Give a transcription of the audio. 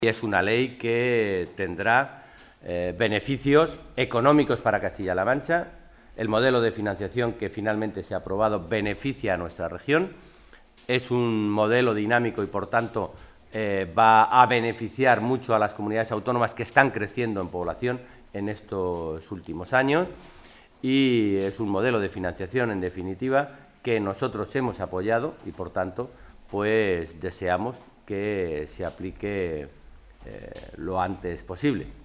Y es una ley que tendrá beneficios económicos para Castilla-La Mancha. El modelo de financiación que finalmente se ha aprobado beneficia a nuestra región. Es un modelo dinámico y, por tanto, va a beneficiar mucho a las comunidades autónomas que están creciendo en población en estos últimos años. Y es un modelo de financiación, en definitiva, que nosotros hemos apoyado y, por tanto, pues deseamos que se aplique lo antes posible.